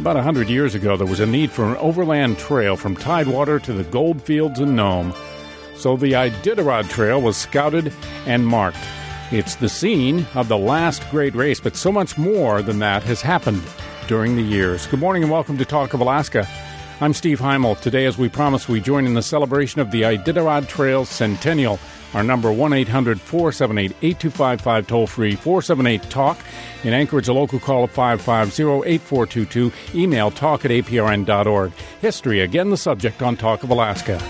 About 100 years ago, there was a need for an overland trail from Tidewater to the gold fields in Nome. So the Iditarod Trail was scouted and marked. It's the scene of the last great race, but so much more than that has happened during the years. Good morning and welcome to Talk of Alaska. I'm Steve Heimel. Today, as we promised, we join in the celebration of the Iditarod Trail Centennial. Our number 1-800-478-8255, toll-free 478-TALK. In Anchorage, a local call of 550-8422. Email talk@aprn.org. History, again the subject on Talk of Alaska.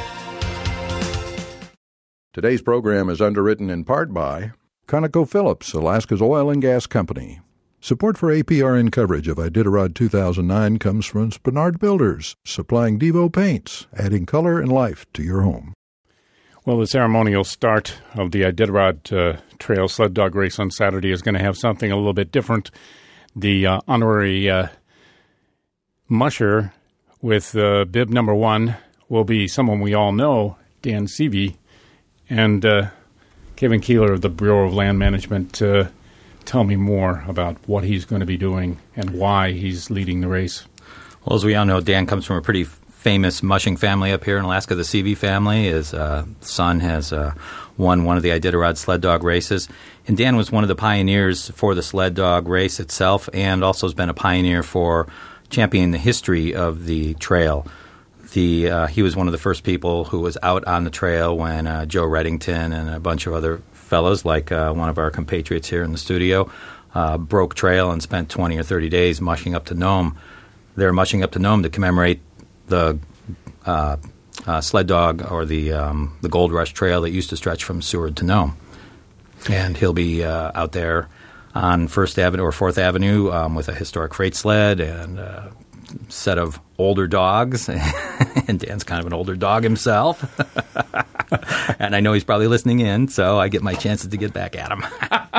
Today's program is underwritten in part by ConocoPhillips, Alaska's oil and gas company. Support for APRN coverage of Iditarod 2009 comes from Spenard Builders, supplying Devo paints, adding color and life to your home. Well, the ceremonial start of the Iditarod Trail sled dog race on Saturday is going to have something a little bit different. The honorary musher with bib number 1 will be someone we all know, Dan Seavey, and Kevin Keeler of the Bureau of Land Management. Tell me more about what he's going to be doing and why he's leading the race. Well, as we all know, Dan comes from a pretty famous mushing family up here in Alaska, the Seavey family. His son has won one of the Iditarod sled dog races. And Dan was one of the pioneers for the sled dog race itself and also has been a pioneer for championing the history of the trail. He was one of the first people who was out on the trail when Joe Reddington and a bunch of other fellows, like one of our compatriots here in the studio, broke trail and spent 20 or 30 days mushing up to Nome. They're mushing up to Nome to commemorate the sled dog or the Gold Rush Trail that used to stretch from Seward to Nome. And he'll be out there on 1st Avenue or 4th Avenue with a historic freight sled and a set of older dogs. And Dan's kind of an older dog himself. And I know he's probably listening in, so I get my chances to get back at him.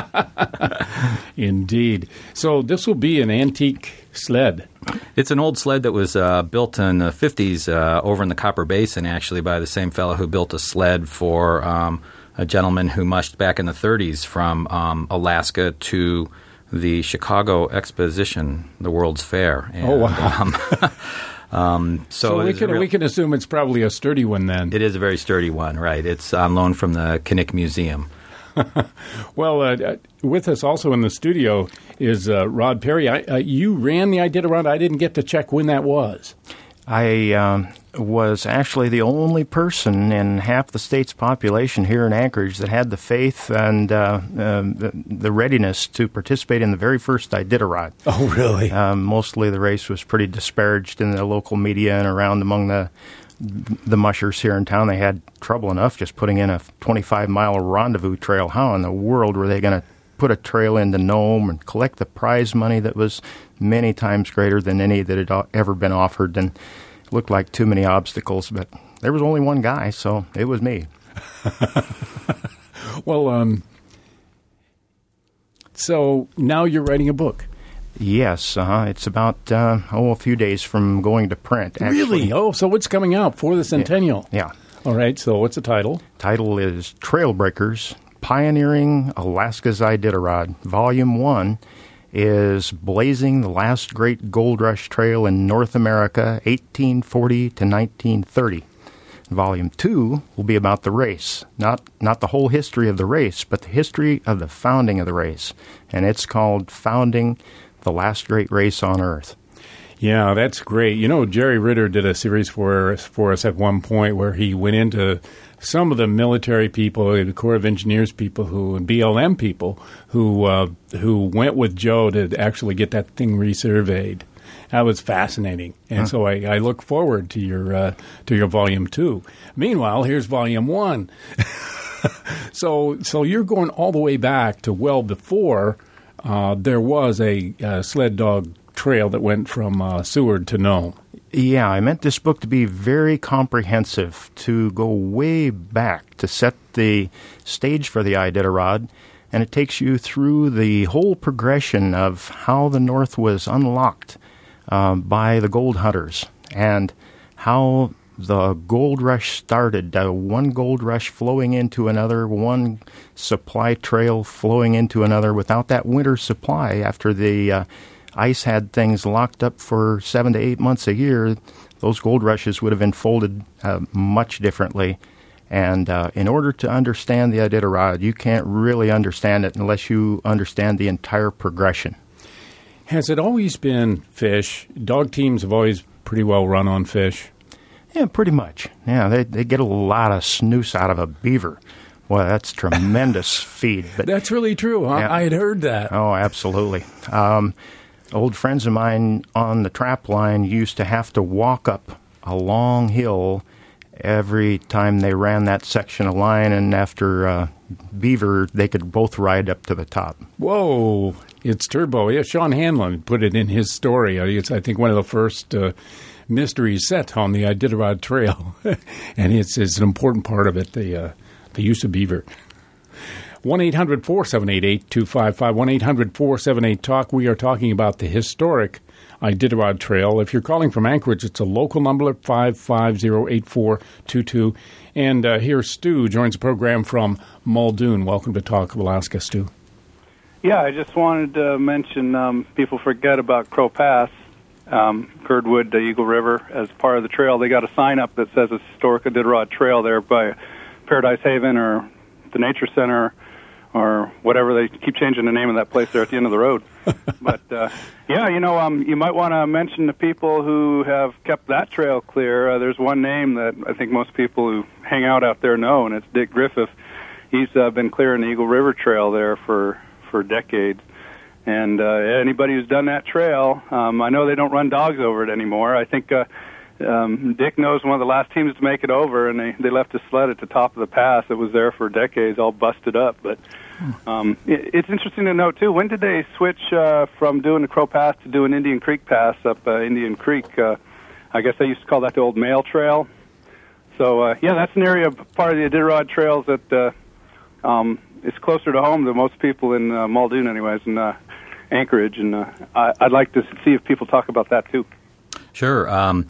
Indeed. So this will be an antique sled. It's an old sled that was built in the 50s over in the Copper Basin, actually, by the same fellow who built a sled for a gentleman who mushed back in the 30s from Alaska to the Chicago Exposition, the World's Fair. And, oh, wow. So we can assume it's probably a sturdy one then. It is a very sturdy one, right. It's on loan from the Kinnick Museum. Well, with us also in the studio is Rod Perry. You ran the Iditarod. I didn't get to check when that was. I was actually the only person in half the state's population here in Anchorage that had the faith and the readiness to participate in the very first Iditarod. Oh, really? Mostly the race was pretty disparaged in the local media and around among the mushers here in town. They had trouble enough just putting in a 25-mile rendezvous trail. How in the world were they going to put a trail into Nome and collect the prize money that was many times greater than any that had ever been offered? And it looked like too many obstacles, but there was only one guy, so it was me. Well, so now you're writing a book. Yes, it's about a few days from going to print. Actually. Really? Oh, so it's coming out for the Centennial. Yeah. All right, so what's the title? Title is Trailbreakers, Pioneering Alaska's Iditarod. Volume 1 is Blazing the Last Great Gold Rush Trail in North America, 1840 to 1930. Volume 2 will be about the race, not the whole history of the race, but the history of the founding of the race. And it's called Founding the Last Great Race on Earth. Yeah, that's great. You know, Jerry Ritter did a series for us at one point where he went into some of the military people, the Corps of Engineers people, and BLM people who went with Joe to actually get that thing resurveyed. That was fascinating, and so I look forward to your Volume 2. Meanwhile, here's Volume 1. So you're going all the way back to well before there was a sled dog trail that went from Seward to Nome. Yeah, I meant this book to be very comprehensive, to go way back, to set the stage for the Iditarod, and it takes you through the whole progression of how the North was unlocked by the gold hunters, and how the gold rush started, one gold rush flowing into another, one supply trail flowing into another. Without that winter supply after the ice had things locked up for 7 to 8 months a year, those gold rushes would have unfolded much differently. And in order to understand the Iditarod, you can't really understand it unless you understand the entire progression. Has it always been fish? Dog teams have always pretty well run on fish. Yeah, pretty much. Yeah, they get a lot of snooze out of a beaver. Boy, that's tremendous feed. But that's really true. Yeah. I had heard that. Oh, absolutely. Old friends of mine on the trap line used to have to walk up a long hill every time they ran that section of line, and after beaver, they could both ride up to the top. Whoa, it's turbo. Yeah, Sean Hanlon put it in his story. It's, I think, one of the first mysteries set on the Iditarod Trail, and it's an important part of it, the use of beaver. 1-800-478-8255, 1-800-478-TALK. We are talking about the historic Iditarod Trail. If you're calling from Anchorage, it's a local number at 550-8422. And here Stu joins the program from Muldoon. Welcome to Talk of Alaska, Stu. Yeah, I just wanted to mention people forget about Crow Pass, Girdwood, Eagle River, as part of the trail. They got a sign up that says it's historic Iditarod Trail there by Paradise Haven or the Nature Center or whatever. They keep changing the name of that place there at the end of the road. But, yeah, you might want to mention the people who have kept that trail clear. There's one name that I think most people who hang out there know, and it's Dick Griffith. He's been clearing the Eagle River Trail there for decades. And anybody who's done that trail, I know they don't run dogs over it anymore. I think Dick knows one of the last teams to make it over, and they left a sled at the top of the pass. It was there for decades, all busted up. But it's interesting to note, too, when did they switch from doing the Crow Pass to doing Indian Creek Pass up Indian Creek? I guess they used to call that the old Mail Trail. So, yeah, that's an area, part of the Iditarod trails that is closer to home to most people in Muldoon, anyways, and Anchorage. And I'd like to see if people talk about that, too. Sure.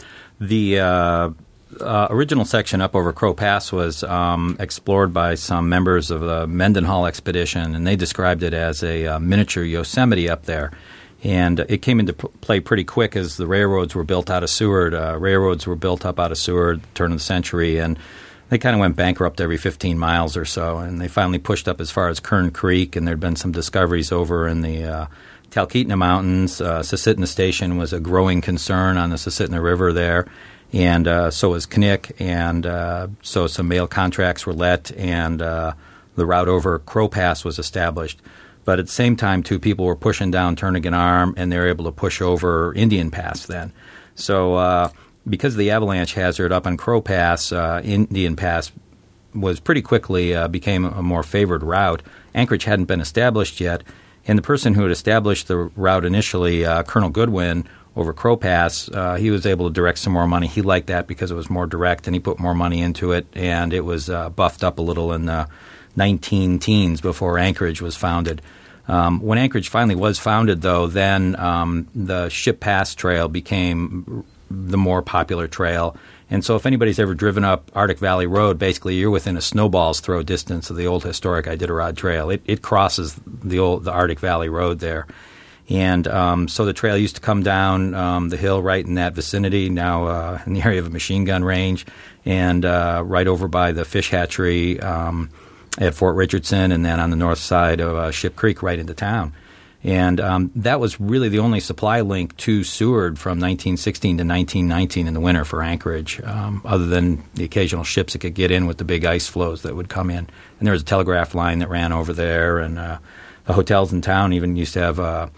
The original section up over Crow Pass was explored by some members of the Mendenhall expedition, and they described it as a miniature Yosemite up there. And it came into play pretty quick as the railroads were built out of Seward. Railroads were built up out of Seward at the turn of the century, and they kind of went bankrupt every 15 miles or so. And they finally pushed up as far as Kern Creek, and there had been some discoveries over in the Talkeetna Mountains. Susitna Station was a growing concern on the Susitna River there, and so was Knik, and so some mail contracts were let, and the route over Crow Pass was established. But at the same time, too, people were pushing down Turnagain Arm, and they were able to push over Indian Pass then. So because of the avalanche hazard up on Crow Pass, Indian Pass was pretty quickly became a more favored route. Anchorage hadn't been established yet, and the person who had established the route initially, Colonel Goodwin, over Crow Pass, he was able to direct some more money. He liked that because it was more direct, and he put more money into it, and it was buffed up a little in the 19-teens before Anchorage was founded. When Anchorage finally was founded, though, then the Ship Pass Trail became the more popular trail. And so if anybody's ever driven up Arctic Valley Road, basically you're within a snowball's throw distance of the old historic Iditarod Trail. It crosses the Arctic Valley Road there. And so the trail used to come down the hill right in that vicinity, now in the area of a machine gun range, and right over by the fish hatchery at Fort Richardson, and then on the north side of Ship Creek right into town. And that was really the only supply link to Seward from 1916 to 1919 in the winter for Anchorage, other than the occasional ships that could get in with the big ice floes that would come in. And there was a telegraph line that ran over there, and the hotels in town even used to have a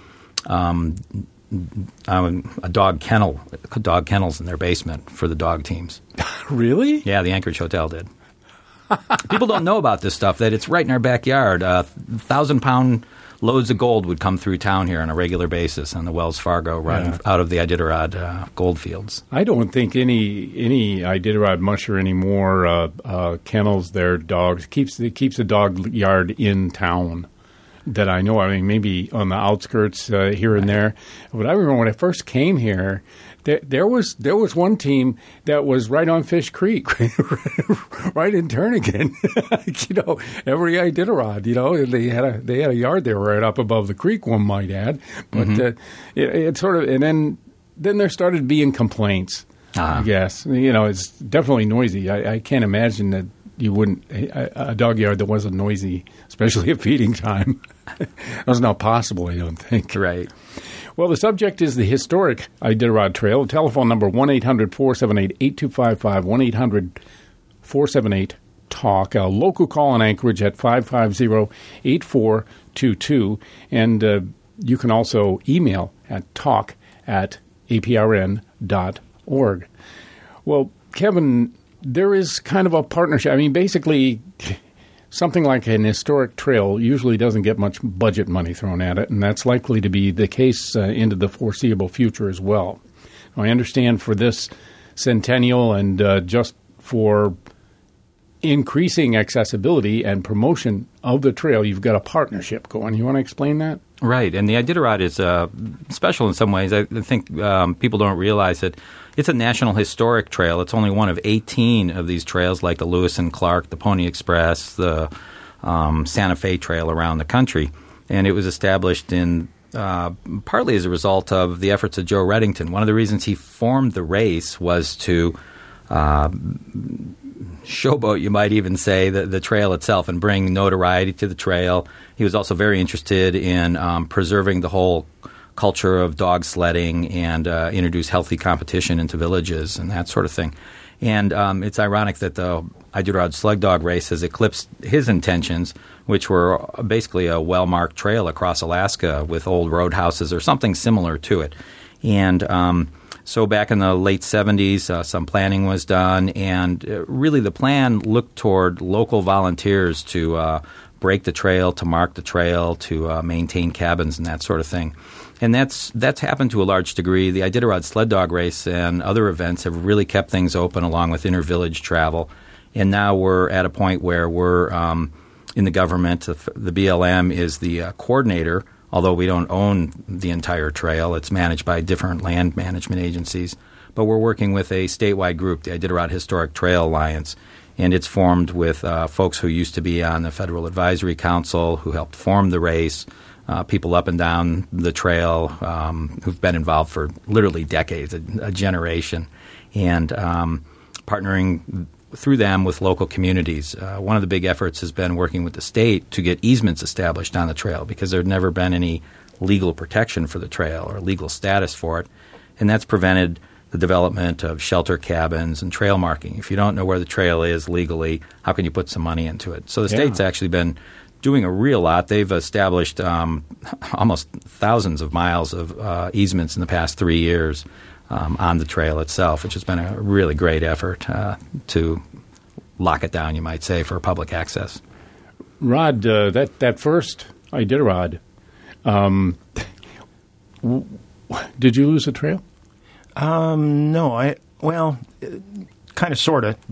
dog kennels in their basement for the dog teams. Really? Yeah, the Anchorage Hotel did. People don't know about this stuff, that it's right in our backyard. 1,000-pound loads of gold would come through town here on a regular basis on the Wells Fargo run out of the Iditarod gold fields. I don't think any Iditarod musher anymore kennels their dogs. Keeps a dog yard in town that I know. I mean, maybe on the outskirts here and there. But I remember when I first came here, There was one team that was right on Fish Creek, right in Turnagain. Every Iditarod, they had a yard there right up above the creek, one might add. But it sort of, and then there started being complaints. I guess it's definitely noisy. I can't imagine that you wouldn't a dog yard that wasn't noisy, especially at feeding time. That was not possible, I don't think. Right. Well, the subject is the historic Iditarod Trail. Telephone number 1-800-478-8255, 1-800-478-TALK. A local call in Anchorage at 550-8422. And you can also email at talk@aprn.org. Well, Kevin, there is kind of a partnership. I mean, basically, something like an historic trail usually doesn't get much budget money thrown at it, and that's likely to be the case into the foreseeable future as well. Now, I understand for this centennial and just for increasing accessibility and promotion of the trail, you've got a partnership going. You want to explain that? Right, and the Iditarod is special in some ways. I think people don't realize it. It's a National Historic Trail. It's only one of 18 of these trails, like the Lewis and Clark, the Pony Express, the Santa Fe Trail around the country. And it was established in partly as a result of the efforts of Joe Redington. One of the reasons he formed the race was to showboat, you might even say, the trail itself and bring notoriety to the trail. He was also very interested in preserving the whole culture of dog sledding and introduce healthy competition into villages and that sort of thing. And it's ironic that the Iditarod Sled Dog Race has eclipsed his intentions, which were basically a well-marked trail across Alaska with old roadhouses or something similar to it. And so back in the late 70s, some planning was done, and really the plan looked toward local volunteers to break the trail, to mark the trail, to maintain cabins and that sort of thing. And that's happened to a large degree. The Iditarod Sled Dog Race and other events have really kept things open along with inter-village travel. And now we're at a point where we're in the government. The BLM is the coordinator, although we don't own the entire trail. It's managed by different land management agencies. But we're working with a statewide group, the Iditarod Historic Trail Alliance. And it's formed with folks who used to be on the Federal Advisory Council, who helped form the race, people up and down the trail who've been involved for literally decades, a generation, and partnering through them with local communities. One of the big efforts has been working with the state to get easements established on the trail because there had never been any legal protection for the trail or legal status for it, and that's prevented the development of shelter cabins and trail marking. If you don't know where the trail is legally, how can you put some money into it? So the state's actually been doing a real lot. They've established almost thousands of miles of easements in the past 3 years on the trail itself, which has been a really great effort to lock it down, you might say, for public access. Rod, that first Iditarod, did you lose the trail? No, kind of, sort of.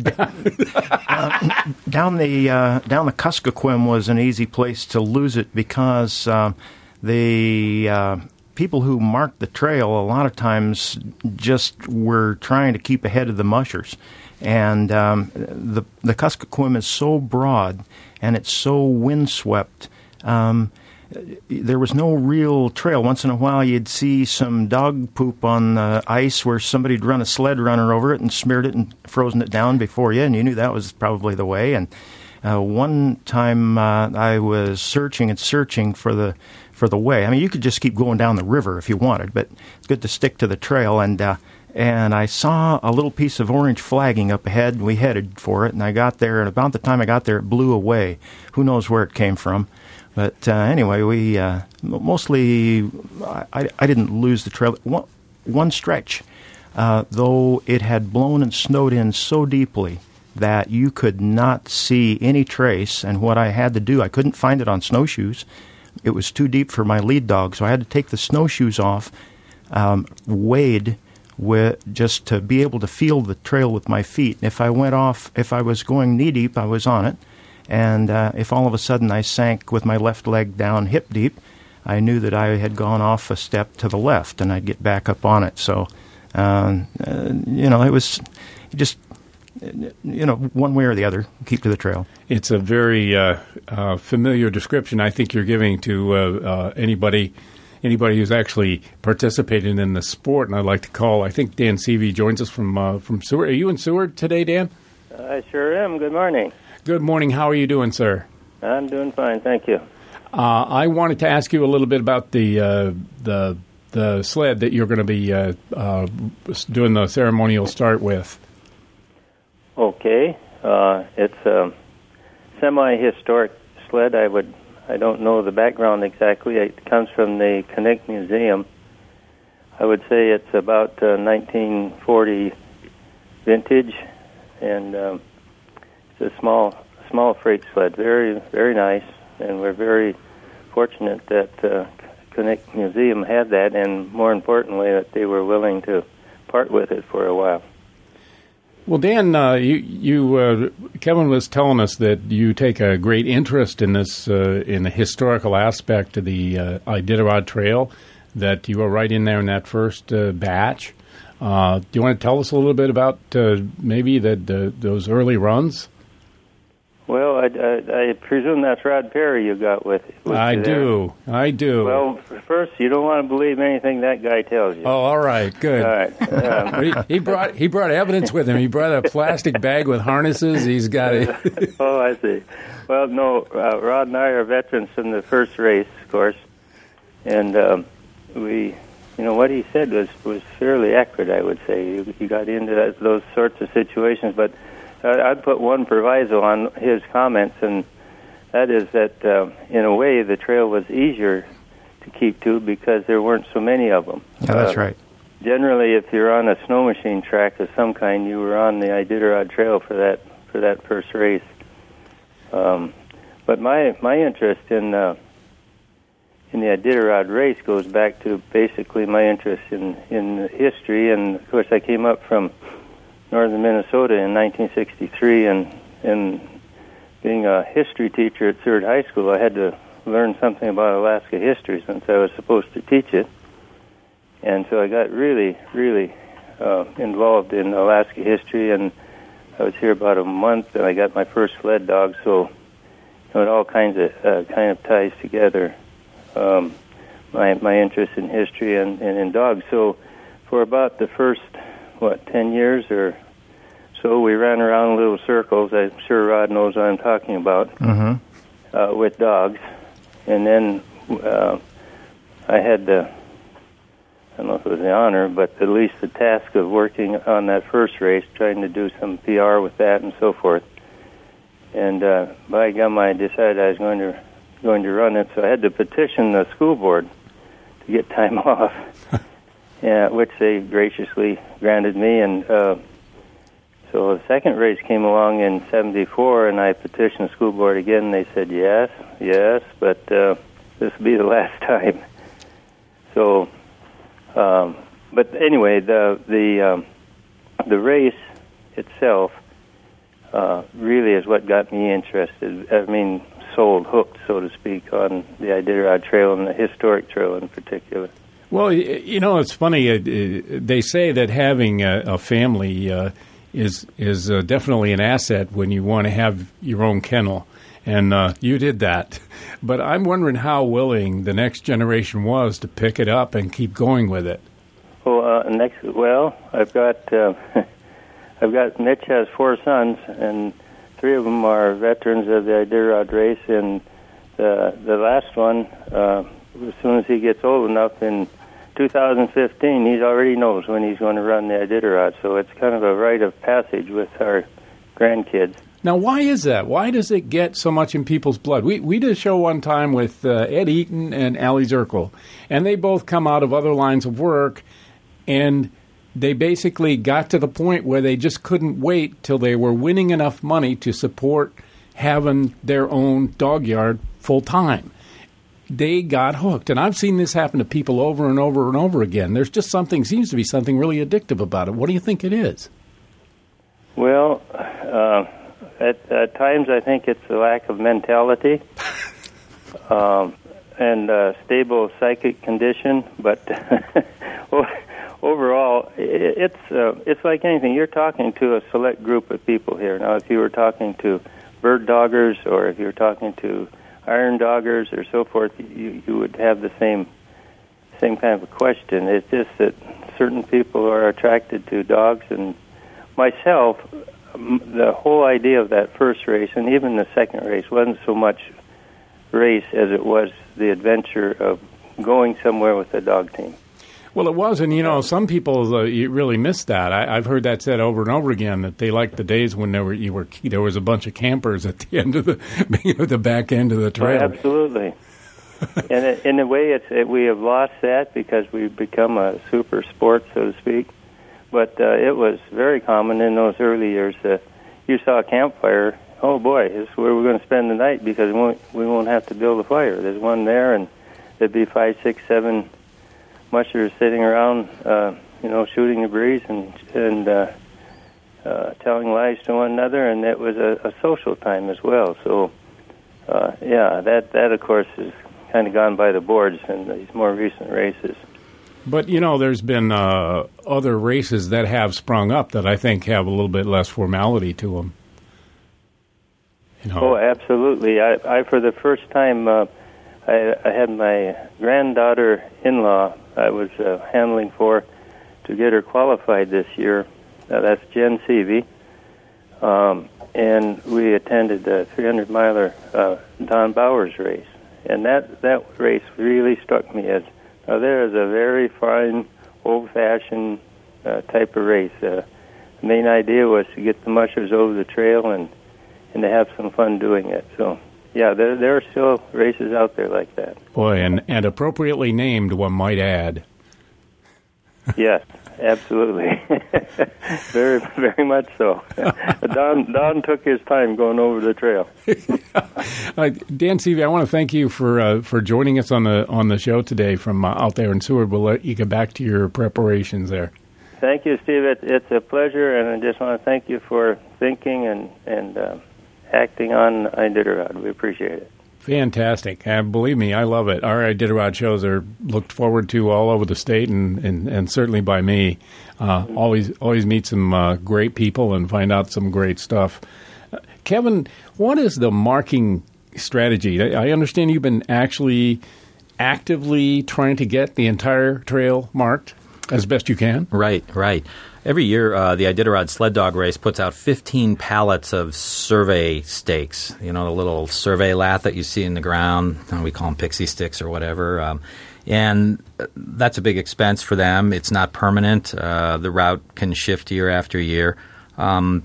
Down the Kuskokwim was an easy place to lose it because the people who marked the trail a lot of times just were trying to keep ahead of the mushers. And the Kuskokwim is so broad and it's so windswept. There was no real trail. Once in a while, you'd see some dog poop on the ice where somebody'd run a sled runner over it and smeared it and frozen it down before you, and you knew that was probably the way. And one time I was searching for the way. I mean, you could just keep going down the river if you wanted, but it's good to stick to the trail. And I saw a little piece of orange flagging up ahead, and we headed for it. And I got there, and about the time I got there, it blew away. Who knows where it came from? But anyway, we mostly I didn't lose the trail. One stretch, though it had blown and snowed in so deeply that you could not see any trace. And what I had to do, I couldn't find it on snowshoes. It was too deep for my lead dog, so I had to take the snowshoes off, wade just to be able to feel the trail with my feet. And if I was going knee deep, I was on it. And if all of a sudden I sank with my left leg down hip deep, I knew that I had gone off a step to the left, and I'd get back up on it. So It was just, one way or the other, keep to the trail. It's a very familiar description I think you're giving to anybody who's actually participating in the sport. And I'd like to call, I think Dan Seavey joins us from Seward. Are you in Seward today, Dan? I sure am. Good morning. Good morning. How are you doing, sir? I'm doing fine, thank you. I wanted to ask you a little bit about the sled that you're going to be doing the ceremonial start with. Okay. It's a semi-historic sled. I don't know the background exactly. It comes from the Knik Museum. I would say it's about 1940 vintage, and it's a small freight sled. Very, very nice, and we're very fortunate that Knik Museum had that, and more importantly, that they were willing to part with it for a while. Well, Dan, Kevin was telling us that you take a great interest in this, in the historical aspect of the Iditarod Trail, that you were right in there in that first batch. Do you want to tell us a little bit about maybe those early runs? Well, I presume that's Rod Perry you got with I do. Well, first, you don't want to believe anything that guy tells you. Oh, all right, good. All right. He brought evidence with him. He brought a plastic bag with harnesses. He's got it. Oh, I see. Well, no, Rod and I are veterans from the first race, of course, and what he said was fairly accurate, I would say. He got into those sorts of situations, but I'd put one proviso on his comments, and that is that, in a way, the trail was easier to keep to because there weren't so many of them. Yeah, that's right. Generally, if you're on a snow machine track of some kind, you were on the Iditarod Trail for that first race. But my interest in the Iditarod race goes back to basically my interest in history, and of course I came up from northern Minnesota in 1963, and being a history teacher at Seward High School, I had to learn something about Alaska history since I was supposed to teach it. And so I got really, really involved in Alaska history, and I was here about a month, and I got my first sled dog, so it all kind of ties together, my interest in history and in dogs. So for about the first 10 years or so, we ran around in little circles. I'm sure Rod knows what I'm talking about, with dogs. And then I had I don't know if it was the honor, but at least the task of working on that first race, trying to do some PR with that and so forth. And by gum, I decided I was going to run it, so I had to petition the school board to get time off. Yeah, which they graciously granted me, and so the second race came along in '74, and I petitioned the school board again, and they said yes, but this will be the last time. So, but anyway, the race itself really is what got me interested. I mean, hooked, so to speak, on the Iditarod Trail and the historic trail in particular. Well, it's funny. They say that having a family is definitely an asset when you want to have your own kennel, and you did that. But I'm wondering how willing the next generation was to pick it up and keep going with it. Well, I've got Mitch has 4 sons, and 3 of them are veterans of the Iditarod race, and the last one, as soon as he gets old enough in 2015, he already knows when he's going to run the Iditarod, so it's kind of a rite of passage with our grandkids. Now, why is that? Why does it get so much in people's blood? We did a show one time with Ed Eaton and Allie Zirkle, and they both come out of other lines of work, and they basically got to the point where they just couldn't wait till they were winning enough money to support having their own dog yard full time. They got hooked, and I've seen this happen to people over and over and over again. There's just seems to be something really addictive about it. What do you think it is? Well, at times I think it's a lack of mentality and stable psychic condition, but overall, it's like anything. You're talking to a select group of people here. Now, if you were talking to bird doggers, or if you were talking to iron doggers, or so forth, you would have the same kind of a question. It's just that certain people are attracted to dogs, and myself, the whole idea of that first race and even the second race wasn't so much race as it was the adventure of going somewhere with a dog team. Well, it was, and some people you really miss that. I've heard that said over and over again, that they liked the days when there was a bunch of campers at the end of the back end of the trail. Oh, absolutely. And in a way, we have lost that because we've become a super sport, so to speak. But it was very common in those early years that you saw a campfire. Oh boy, this is where we're going to spend the night because we won't have to build a fire. There's one there, and there'd be 5, 6, 7 mushers sitting around, shooting the breeze and telling lies to one another, and it was a social time as well. So, that of course is kind of gone by the boards in these more recent races. But, there's been other races that have sprung up that I think have a little bit less formality to them. Oh, absolutely. I for the first time, I had my granddaughter-in-law I was handling for to get her qualified this year. That's Jen Seavey. And we attended the 300-miler Don Bowers race. And that race really struck me as, there is a very fine, old-fashioned type of race. The main idea was to get the mushers over the trail and to have some fun doing it. So, yeah, there are still races out there like that. Boy, and appropriately named, one might add. Yes, absolutely. Very, very much so. Don took his time going over the trail. Dan Seavey, I want to thank you for joining us on the show today from out there in Seward. We'll let you get back to your preparations there. Thank you, Steve. It's a pleasure, and I just want to thank you for thinking and acting on Iditarod. We appreciate it. Fantastic. Believe me, I love it. Our Iditarod shows are looked forward to all over the state and certainly by me. Always meet some great people and find out some great stuff. Kevin, what is the marking strategy? I understand you've been actually actively trying to get the entire trail marked as best you can. Right. Every year, the Iditarod Sled Dog Race puts out 15 pallets of survey stakes, the little survey lat that you see in the ground. We call them pixie sticks or whatever. And that's a big expense for them. It's not permanent. The route can shift year after year. Rod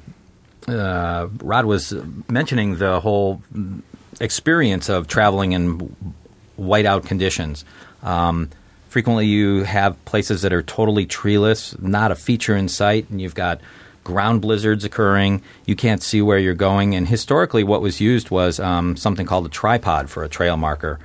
was mentioning the whole experience of traveling in whiteout conditions. Frequently you have places that are totally treeless, not a feature in sight, and you've got ground blizzards occurring. You can't see where you're going. And historically what was used was something called a tripod for a trail marker.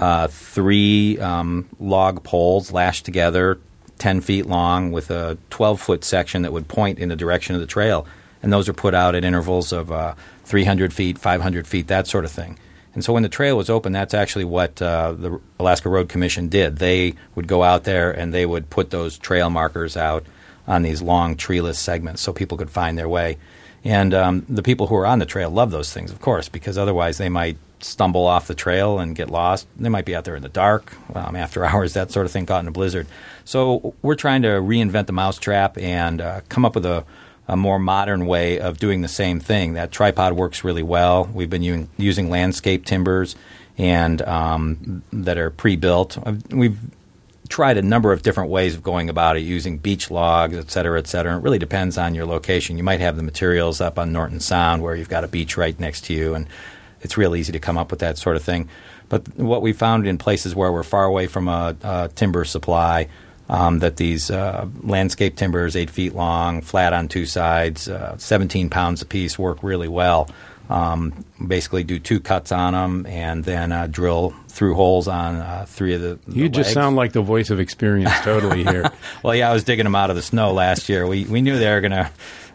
3 log poles lashed together, 10 feet long, with a 12-foot section that would point in the direction of the trail. And those are put out at intervals of 300 feet, 500 feet, that sort of thing. And so when the trail was open, that's actually what the Alaska Road Commission did. They would go out there and they would put those trail markers out on these long treeless segments so people could find their way. And the people who are on the trail love those things, of course, because otherwise they might stumble off the trail and get lost. They might be out there in the dark, after hours, that sort of thing, caught in a blizzard. So we're trying to reinvent the mousetrap and come up with a more modern way of doing the same thing. That tripod works really well. We've been using landscape timbers and that are pre-built. We've tried a number of different ways of going about it, using beach logs, et cetera, et cetera. It really depends on your location. You might have the materials up on Norton Sound where you've got a beach right next to you, and it's real easy to come up with that sort of thing. But what we found in places where we're far away from a timber supply, that these landscape timbers, 8 feet long, flat on 2 sides, 17 pounds apiece, work really well. Basically do 2 cuts on them and then drill through holes on 3 of the You just legs. Sound like the voice of experience totally here. Well, yeah, I was digging them out of the snow last year. We knew they were going to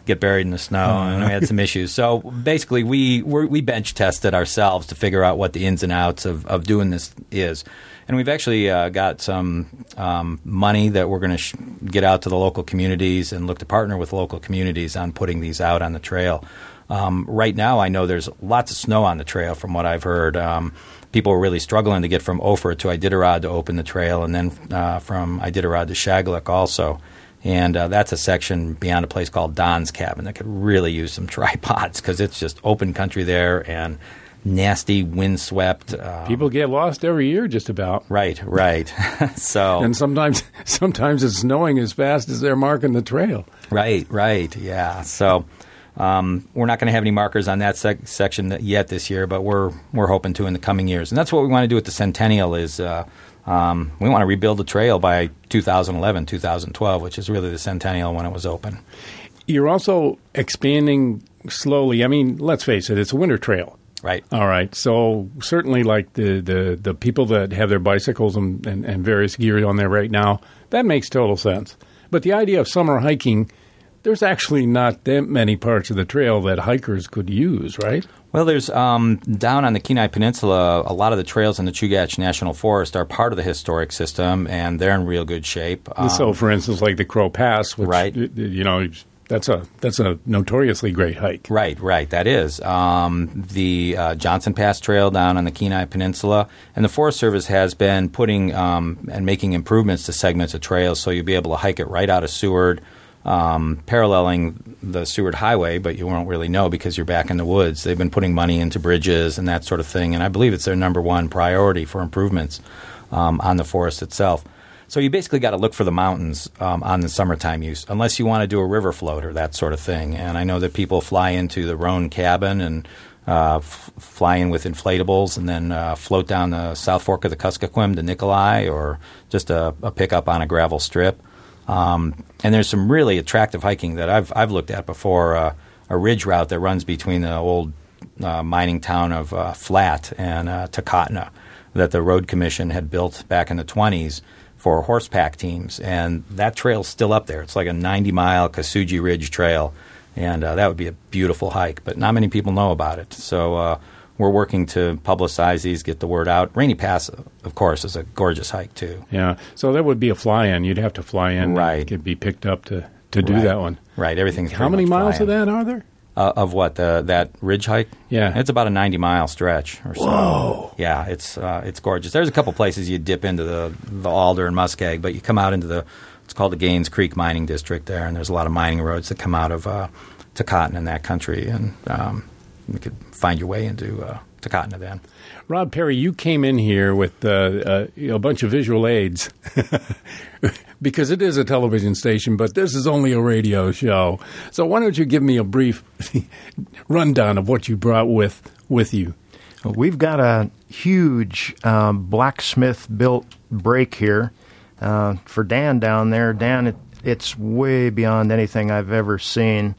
get buried in the snow, and we had some issues. So basically, we bench tested ourselves to figure out what the ins and outs of doing this is. And we've actually got some money that we're going to get out to the local communities and look to partner with local communities on putting these out on the trail. Right now, I know there's lots of snow on the trail from what I've heard. People are really struggling to get from Ophir to Iditarod to open the trail, and then from Iditarod to Shageluk also. And that's a section beyond a place called Don's Cabin that could really use some tripods because it's just open country there and nasty, windswept. People get lost every year, just about. Right. So and sometimes it's snowing as fast as they're marking the trail. Right. Yeah. So we're not going to have any markers on that section yet this year, but we're hoping to in the coming years. And that's what we want to do with the Centennial is we want to rebuild the trail by 2011, 2012, which is really the Centennial when it was open. You're also expanding slowly. I mean, let's face it, it's a winter trail. Right. All right. So certainly like the people that have their bicycles and various gear on there right now, that makes total sense. But the idea of summer hiking, there's actually not that many parts of the trail that hikers could use, right? Well, there's down on the Kenai Peninsula, a lot of the trails in the Chugach National Forest are part of the historic system, and they're in real good shape. So, for instance, like the Crow Pass, which, right. That's a notoriously great hike. Right. That is. The Johnson Pass Trail down on the Kenai Peninsula. And the Forest Service has been putting and making improvements to segments of trails so you'll be able to hike it right out of Seward, paralleling the Seward Highway, but you won't really know because you're back in the woods. They've been putting money into bridges and that sort of thing, and I believe it's their number one priority for improvements on the forest itself. So you basically got to look for the mountains on the summertime use, unless you want to do a river float or that sort of thing. And I know that people fly into the Roan Cabin and fly in with inflatables and then float down the South Fork of the Kuskokwim to Nikolai or just a pickup on a gravel strip. And there's some really attractive hiking that I've looked at before, a ridge route that runs between the old mining town of Flat and Takotna that the Road Commission had built back in the 20s for horse pack teams, and that trail's still up there. It's like a 90-mile Kasuji Ridge trail, and that would be a beautiful hike, but not many people know about it. So we're working to publicize these, get the word out. Rainy Pass, of course, is a gorgeous hike, too. Yeah, so that would be a fly-in. You'd have to fly in. Right. It could be picked up to do that one. Right, everything's How many miles of that are there? Of what, that ridge hike? Yeah. It's about a 90-mile stretch or so. Whoa. Yeah, it's gorgeous. There's a couple places you dip into the Alder and Muskeg, but you come out into it's called the Gaines Creek Mining District there, and there's a lot of mining roads that come out of Takotna in that country, and you could find your way into Takotna then. Rob Perry, you came in here with a bunch of visual aids because it is a television station, but this is only a radio show. So why don't you give me a brief rundown of what you brought with you? We've got a huge blacksmith-built brake here for Dan down there. Dan, it's way beyond anything I've ever seen.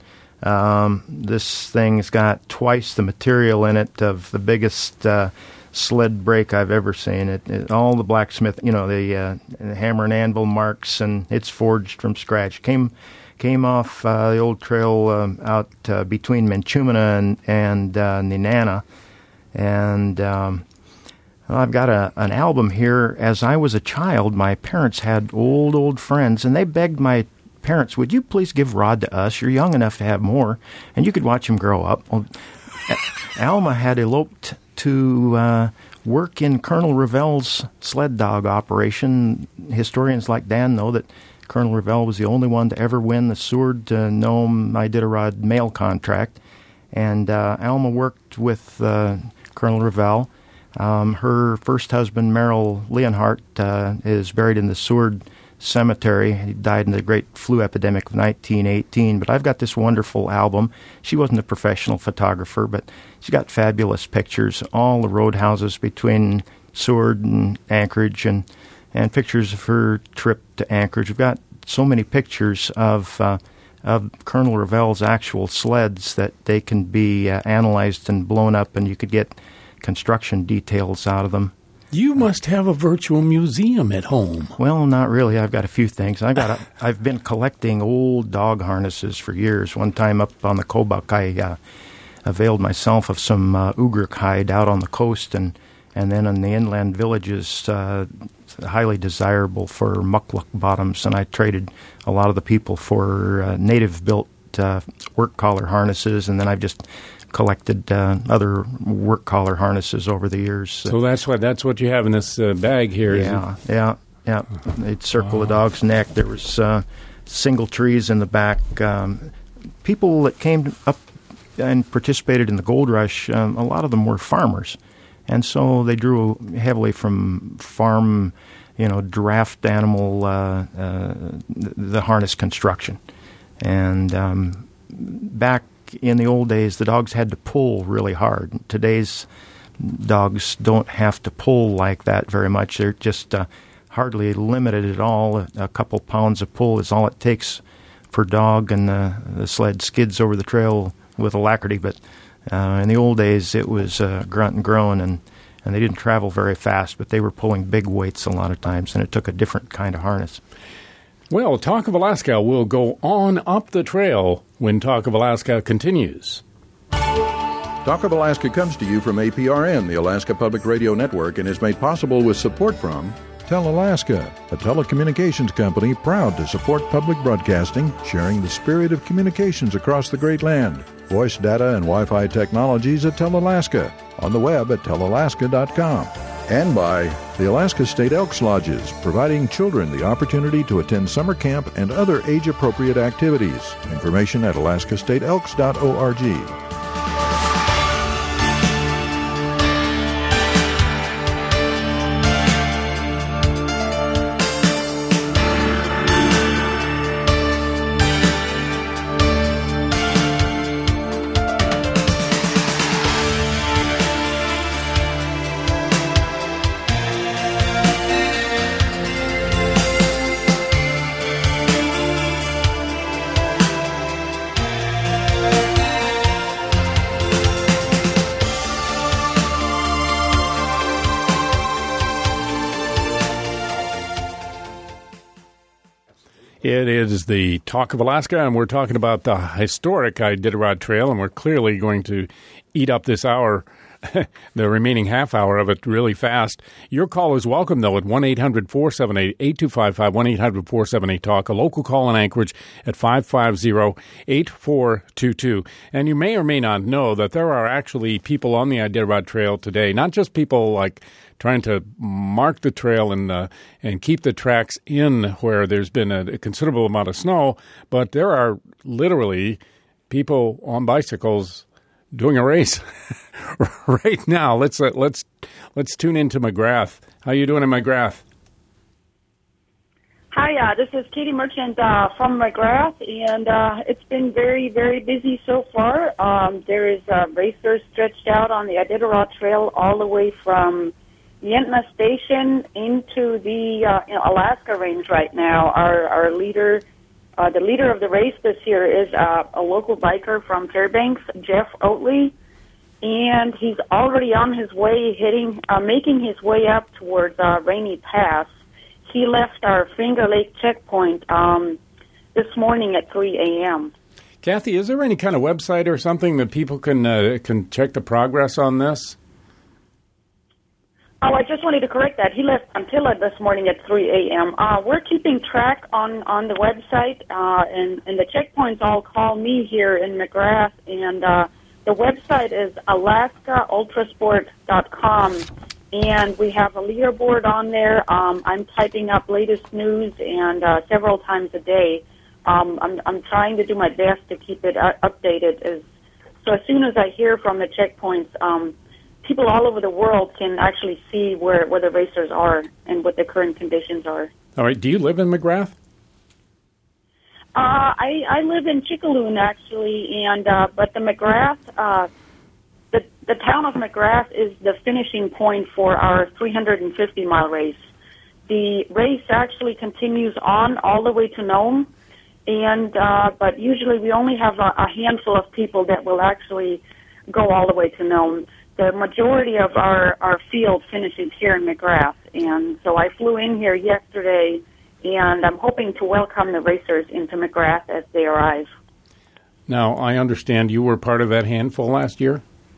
This thing's got twice the material in it of the biggest sled brake I've ever seen. All the blacksmith, the hammer and anvil marks, and it's forged from scratch. Came off the old trail out between Minchumina and Nenana, and I've got an album here. As I was a child, my parents had old friends, and they begged my parents, would you please give Rod to us? You're young enough to have more, and you could watch him grow up. Well, Alma had eloped to work in Colonel Revell's sled dog operation. Historians like Dan know that Colonel Revell was the only one to ever win the Seward Nome Iditarod mail contract, and Alma worked with Colonel Revell. Her first husband, Merrill Leonhardt, is buried in the Seward Cemetery. He died in the great flu epidemic of 1918. But I've got this wonderful album. She wasn't a professional photographer, but she's got fabulous pictures. All the roadhouses between Seward and Anchorage, and pictures of her trip to Anchorage. We've got so many pictures of Colonel Revell's actual sleds that they can be analyzed and blown up, and you could get construction details out of them. You must have a virtual museum at home. Well, not really. I've got a few things. I've been collecting old dog harnesses for years. One time up on the Kobuk, I availed myself of some ugric hide out on the coast, and then in the inland villages, highly desirable for mukluk bottoms, and I traded a lot of the people for native-built work collar harnesses, and then I've just collected other work collar harnesses over the years. So that's what you have in this bag here. Yeah. They'd circle the dog's neck. There was single trees in the back. People that came up and participated in the gold rush, a lot of them were farmers, and so they drew heavily from farm, draft animal, the harness construction. And back in the old days, the dogs had to pull really hard. Today's dogs don't have to pull like that very much. They're just hardly limited at all. A couple pounds of pull is all it takes for dog, and the sled skids over the trail with alacrity. But in the old days, it was grunt and groan, and they didn't travel very fast, but they were pulling big weights a lot of times, and it took a different kind of harness. Well, Talk of Alaska will go on up the trail when Talk of Alaska continues. Talk of Alaska comes to you from APRN, the Alaska Public Radio Network, and is made possible with support from Tell Alaska, a telecommunications company proud to support public broadcasting, sharing the spirit of communications across the Great Land. Voice data and Wi-Fi technologies at Tell Alaska, on the web at tellalaska.com. And by the Alaska State Elks Lodges, providing children the opportunity to attend summer camp and other age-appropriate activities. Information at alaskastateelks.org. It is the Talk of Alaska, and we're talking about the historic Iditarod Trail, and we're clearly going to eat up this hour, the remaining half hour of it, really fast. Your call is welcome, though, at 1-800-478-8255, 1-800-478-TALK, a local call in Anchorage at 550-8422. And you may or may not know that there are actually people on the Iditarod Trail today, not just people like trying to mark the trail and keep the tracks in where there's been a considerable amount of snow, but there are literally people on bicycles doing a race right now. Let's tune into McGrath. How you doing in McGrath? Hi, this is Katie Merchant from McGrath, and it's been very, very busy so far. There is racers stretched out on the Iditarod Trail all the way from Yentna Station into the Alaska Range right now. Our leader, the leader of the race this year is a local biker from Fairbanks, Jeff Oatley, and he's already on his way, making his way up towards Rainy Pass. He left our Finger Lake checkpoint this morning at 3 a.m. Kathy, is there any kind of website or something that people can check the progress on this? Oh, I just wanted to correct that. He left Antilla this morning at 3 a.m. We're keeping track on the website, and the checkpoints all call me here in McGrath, and the website is alaskaultrasport.com, and we have a leaderboard on there. I'm typing up latest news and several times a day. I'm trying to do my best to keep it updated. So as soon as I hear from the checkpoints, people all over the world can actually see where the racers are and what the current conditions are. All right. Do you live in McGrath? I live in Chickaloon, actually, and but the McGrath, the town of McGrath is the finishing point for our 350-mile race. The race actually continues on all the way to Nome, and but usually we only have a handful of people that will actually go all the way to Nome. the majority of our field finishes here in McGrath. And so I flew in here yesterday, and I'm hoping to welcome the racers into McGrath as they arrive. Now, I understand you were part of that handful last year?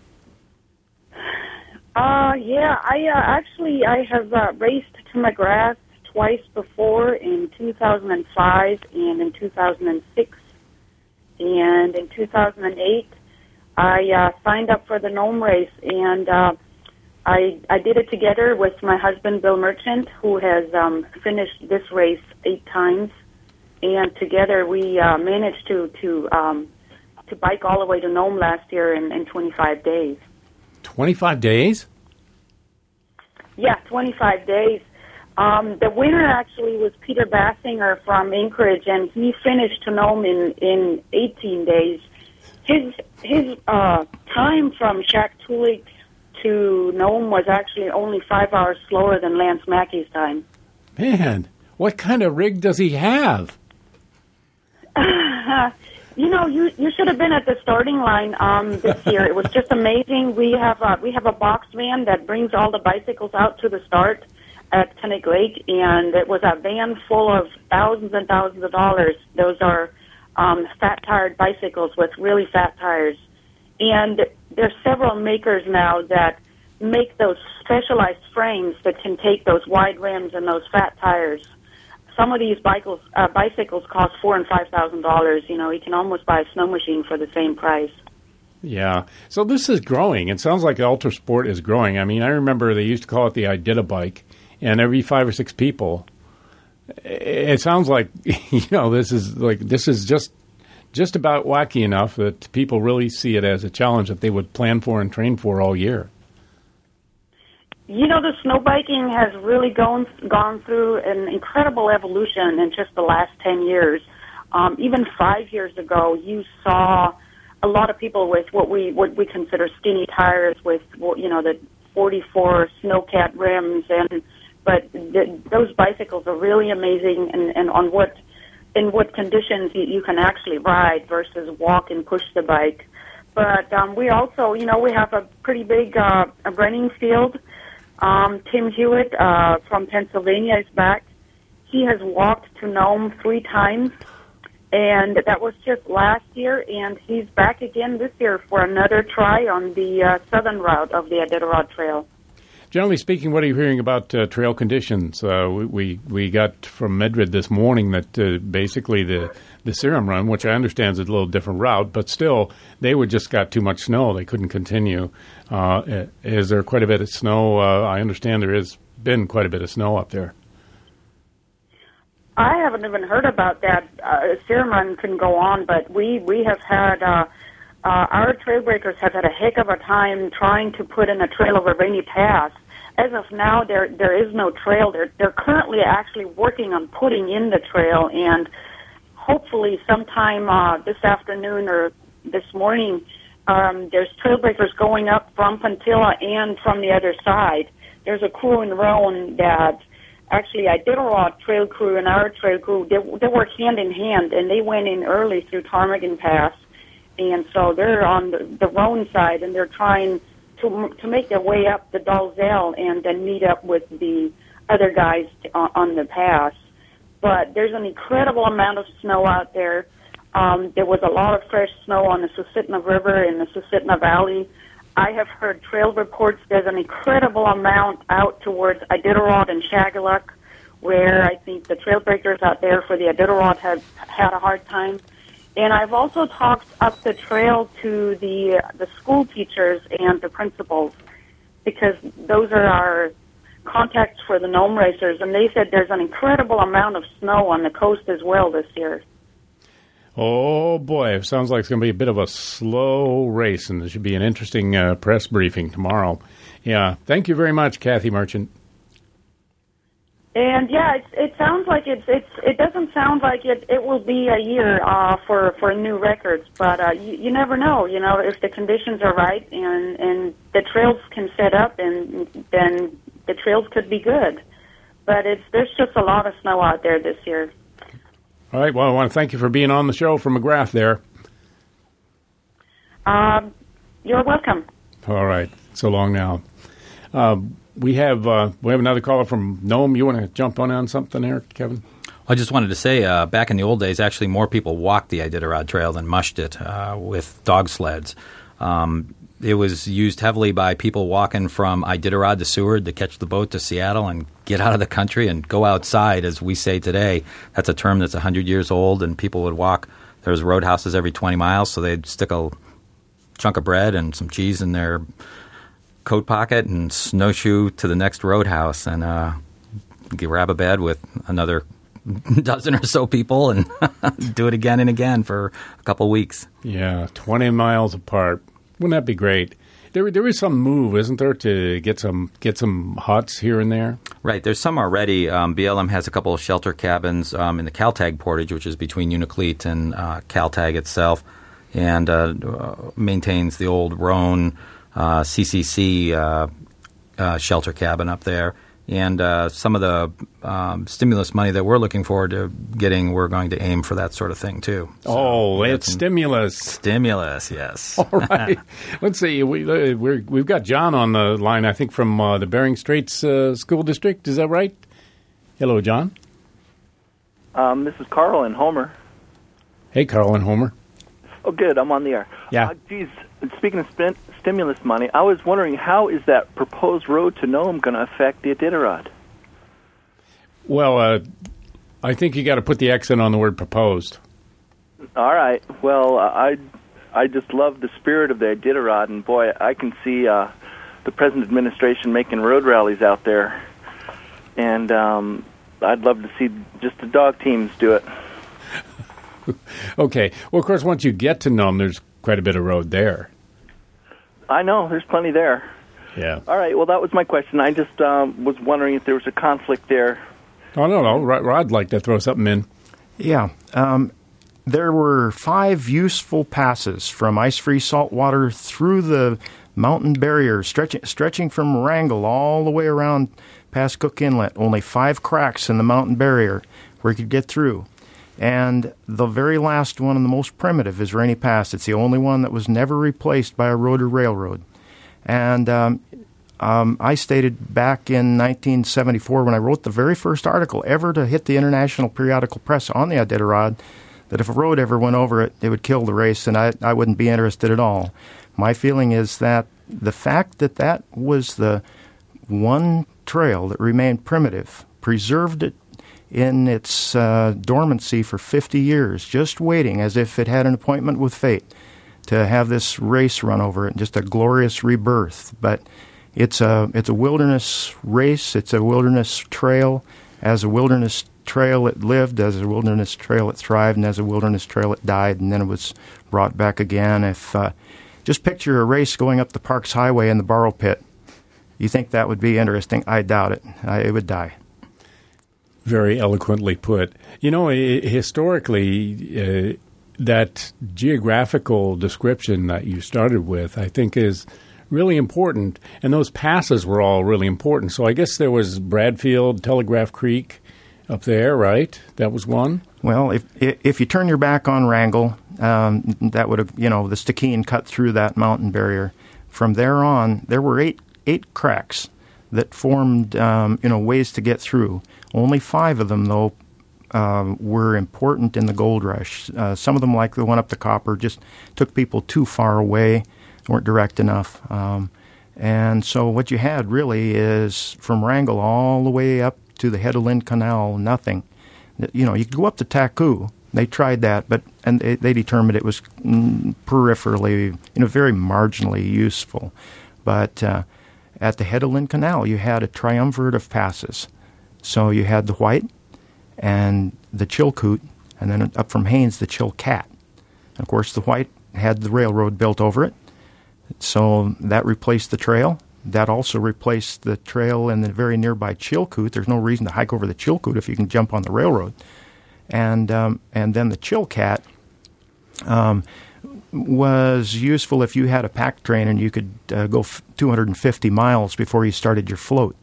Yeah, I have raced to McGrath twice before, in 2005 and in 2006. And in 2008, I signed up for the Nome race, and I did it together with my husband, Bill Merchant, who has finished this race 8 times. And together we managed to bike all the way to Nome last year in 25 days. 25 days? Yeah, 25 days. The winner actually was Peter Bassinger from Anchorage, and he finished to Nome in 18 days. His time from Shaktoolik to Nome was actually only 5 hours slower than Lance Mackey's time. Man, what kind of rig does he have? You should have been at the starting line this year. It was just amazing. We have a box van that brings all the bicycles out to the start at Tunick Lake, and it was a van full of thousands and thousands of dollars. Those are fat-tired bicycles with really fat tires. And there's several makers now that make those specialized frames that can take those wide rims and those fat tires. Some of these bicycles cost $4,000 and $5,000. You can almost buy a snow machine for the same price. Yeah. So this is growing. It sounds like ultra sport is growing. I mean, I remember they used to call it the I Did a Bike, and every 5 or 6 people. It sounds like this is just about wacky enough that people really see it as a challenge that they would plan for and train for all year. The snow biking has really gone through an incredible evolution in just the last 10 years. Even 5 years ago, you saw a lot of people with what we consider skinny tires with the 44 snowcat rims, but those bicycles are really amazing and in what conditions you can actually ride versus walk and push the bike. But we also, we have a pretty big running field. Tim Hewitt from Pennsylvania is back. He has walked to Nome 3 times, and that was just last year, and he's back again this year for another try on the southern route of the Iditarod Trail. Generally speaking, what are you hearing about trail conditions? We got from Medred this morning that basically the Serum Run, which I understand is a little different route, but still they just got too much snow. They couldn't continue. Is there quite a bit of snow? I understand there has been quite a bit of snow up there. I haven't even heard about that. Serum Run couldn't go on, but we have had our trail breakers have had a heck of a time trying to put in a trail over Rainy Pass. As of now, there is no trail. They're currently actually working on putting in the trail, and hopefully sometime this afternoon or this morning, there's trail breakers going up from Puntilla and from the other side. There's a crew in Roan that actually Iditarod trail crew and our trail crew, they work hand in hand, and they went in early through Ptarmigan Pass. And so they're on the Roan side, and they're trying to make their way up the Dalzell and then meet up with the other guys on the pass. But there's an incredible amount of snow out there. There was a lot of fresh snow on the Susitna River and the Susitna Valley. I have heard trail reports there's an incredible amount out towards Iditarod and Shagaluk, where I think the trail breakers out there for the Iditarod have had a hard time. And I've also talked up the trail to the school teachers and the principals, because those are our contacts for the Nome racers, and they said there's an incredible amount of snow on the coast as well this year. Oh, boy. It sounds like it's going to be a bit of a slow race, and there should be an interesting press briefing tomorrow. Yeah. Thank you very much, Kathy Merchant. And yeah, it sounds like it doesn't sound like it will be a year for new records, but you never know. If the conditions are right and the trails can set up, and then the trails could be good. But there's just a lot of snow out there this year. All right. Well, I want to thank you for being on the show from McGrath there. You're welcome. All right. so long now. We have another caller from Nome. You want to jump on something there, Kevin? I just wanted to say, back in the old days, actually more people walked the Iditarod Trail than mushed it with dog sleds. It was used heavily by people walking from Iditarod to Seward to catch the boat to Seattle and get out of the country and go outside, as we say today. That's a term that's 100 years old, and people would walk. There was roadhouses every 20 miles, so they'd stick a chunk of bread and some cheese in their coat pocket and snowshoe to the next roadhouse and grab a bed with another dozen or so people and do it again and again for a couple weeks. Yeah, 20 miles apart. Wouldn't that be great? There is some move, isn't there, to get some huts here and there? Right. There's some already. BLM has a couple of shelter cabins in the Caltag Portage, which is between Unalakleet and Caltag itself, and maintains the old Roan CCC shelter cabin up there. And some of the stimulus money that we're looking forward to getting, we're going to aim for that sort of thing, too. So it's stimulus. Stimulus, yes. All right. Let's see. We've got John on the line, I think, from the Bering Straits School District. Is that right? Hello, John. This is Carl and Homer. Hey, Carl and Homer. Oh, good. I'm on the air. Yeah. Geez, speaking of stimulus money, I was wondering, how is that proposed road to Nome going to affect the Iditarod? Well, I think you got to put the accent on the word proposed. All right. Well, I just love the spirit of the Iditarod, and boy, I can see the present administration making road rallies out there, and I'd love to see just the dog teams do it. Okay. Well, of course, once you get to Nome, there's quite a bit of road there. I know. There's plenty there. Yeah. All right. Well, that was my question. I just was wondering if there was a conflict there. Oh, no. Rod'd like to throw something in. Yeah. There were 5 useful passes from ice-free saltwater through the mountain barrier, stretching from Wrangell all the way around past Cook Inlet. Only 5 cracks in the mountain barrier where you could get through. And the very last one and the most primitive is Rainy Pass. It's the only one that was never replaced by a road or railroad. And I stated back in 1974, when I wrote the very first article ever to hit the International Periodical Press on the Iditarod, that if a road ever went over it, it would kill the race, and I wouldn't be interested at all. My feeling is that the fact that that was the one trail that remained primitive, preserved it in its dormancy for 50 years, just waiting as if it had an appointment with fate to have this race run over it, just a glorious rebirth. But it's a wilderness race, it's a wilderness trail. As a wilderness trail it lived, as a wilderness trail it thrived, and as a wilderness trail it died, and then it was brought back again. If just picture a race going up the Parks Highway in the Borrow Pit. You think that would be interesting? I doubt it. It would die. Very eloquently put. You know, historically, that geographical description that you started with, I think, is really important. And those passes were all really important. So I guess there was Bradfield, Telegraph Creek up there, right? That was one? Well, if you turn your back on Wrangell, that would have, the Stikine cut through that mountain barrier. From there on, there were eight cracks that formed, ways to get through. Only 5 of them, though, were important in the gold rush. Some of them, like the one up the Copper, just took people too far away, weren't direct enough. And so what you had really is from Wrangell all the way up to the head of Lynn Canal, nothing. You could go up to Taku. They tried that, and they determined it was peripherally, very marginally useful. But at the head of Lynn Canal, you had a triumvirate of passes. So you had the White and the Chilkoot, and then up from Haines, the Chilkat. And of course, the White had the railroad built over it, so that replaced the trail. That also replaced the trail in the very nearby Chilkoot. There's no reason to hike over the Chilkoot if you can jump on the railroad. And then the Chilkat was useful if you had a pack train and you could go 250 miles before you started your float.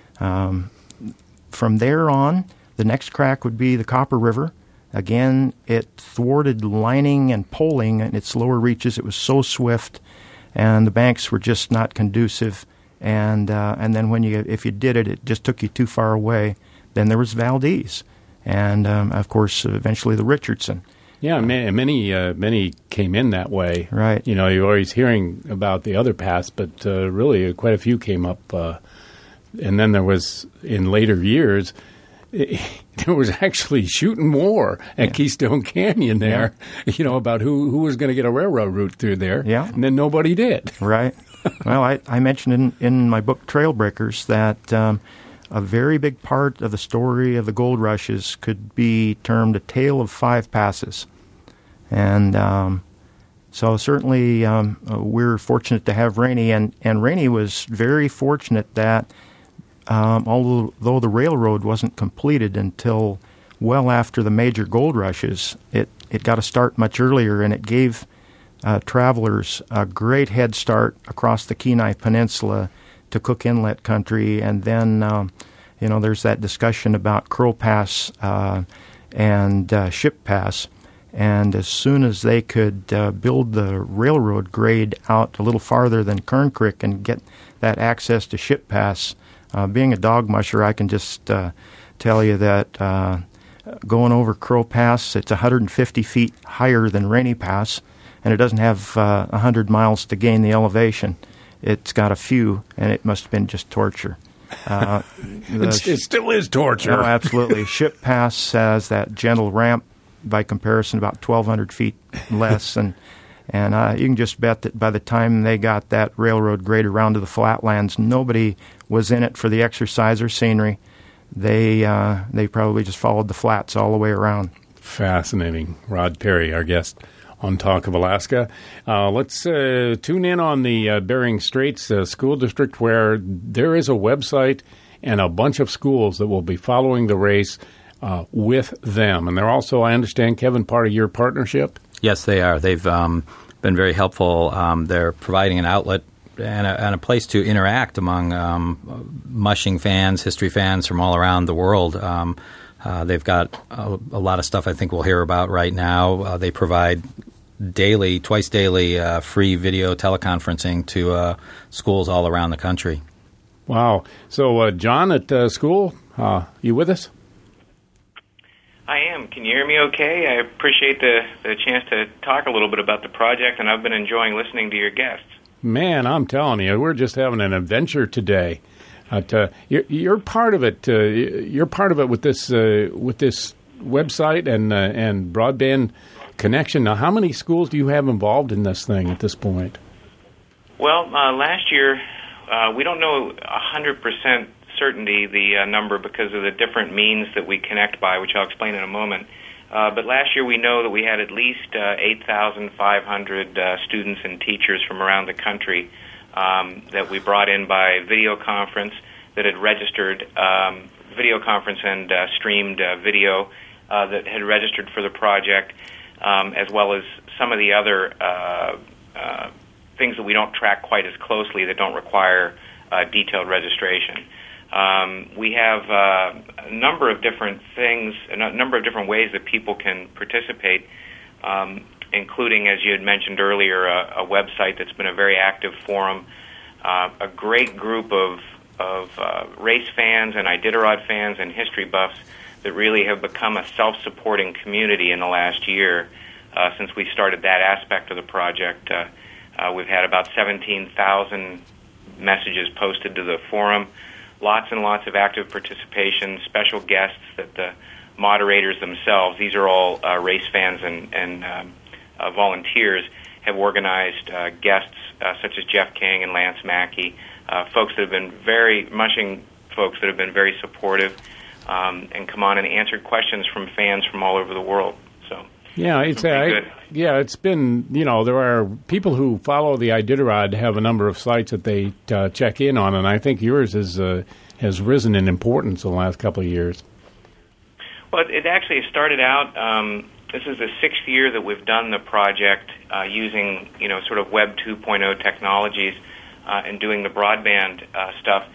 From there on, the next crack would be the Copper River. Again, it thwarted lining and poling in its lower reaches. It was so swift, and the banks were just not conducive. And then if you did it, it just took you too far away. Then there was Valdez, and of course, eventually the Richardson. Yeah, many came in that way. Right. You're always hearing about the other paths, but really quite a few came up. And then there was, in later years, there was actually shooting war at Keystone Canyon there, about who was going to get a railroad route through there. Yeah. And then nobody did. Right. Well, I mentioned in my book Trailbreakers that a very big part of the story of the gold rushes could be termed a tale of 5 passes. And so certainly we're fortunate to have Rainey, and Rainey was very fortunate that although the railroad wasn't completed until well after the major gold rushes, it got to start much earlier, and it gave travelers a great head start across the Kenai Peninsula to Cook Inlet country. And then, there's that discussion about Crow Pass and Ship Pass. And as soon as they could build the railroad grade out a little farther than Kern Creek and get that access to Ship Pass, being a dog musher, I can just tell you that going over Crow Pass, it's 150 feet higher than Rainey Pass, and it doesn't have 100 miles to gain the elevation. It's got a few, and it must have been just torture. It still is torture. Oh, absolutely. Ship Pass has that gentle ramp, by comparison, about 1,200 feet less, and you can just bet that by the time they got that railroad grade around to the flatlands, nobody was in it for the exercise or scenery. They probably just followed the flats all the way around. Fascinating. Rod Perry, our guest on Talk of Alaska. Let's tune in on the Bering Straits School District, where there is a website and a bunch of schools that will be following the race with them. And they're also, I understand, Kevin, part of your partnership? Yes, they are. They've been very helpful. They're providing an outlet and a place to interact among mushing fans, history fans from all around the world. They've got a lot of stuff I think we'll hear about right now. They provide twice daily free video teleconferencing to schools all around the country. Wow. So, John at school, you with us? I am. Can you hear me okay? I appreciate the chance to talk a little bit about the project, and I've been enjoying listening to your guests. Man, I'm telling you, we're just having an adventure today. You're part of it. You're part of it with this website and broadband connection. Now, how many schools do you have involved in this thing at this point? Well, last year, we don't know 100% certainty the number because of the different means that we connect by, which I'll explain in a moment. But last year we know that we had at least 8,500 students and teachers from around the country that we brought in by video conference that had registered, video conference and streamed video that had registered for the project, as well as some of the other things that we don't track quite as closely that don't require detailed registration. We have a number of different things, a number of different ways that people can participate, including, as you had mentioned earlier, a website that's been a very active forum, a great group of race fans and Iditarod fans and history buffs that really have become a self-supporting community in the last year since we started that aspect of the project. We've had about 17,000 messages posted to the forum. Lots and lots of active participation, special guests that the moderators themselves, these are all race fans and volunteers, have organized guests such as Jeff King and Lance Mackey, folks that have been mushing folks that have been very supportive and come on and answered questions from fans from all over the world. So yeah, it's been, there are people who follow the Iditarod have a number of sites that they check in on, and I think yours has risen in importance in the last couple of years. Well, it actually started out, this is the 6th year that we've done the project using, sort of Web 2.0 technologies and doing the broadband stuff.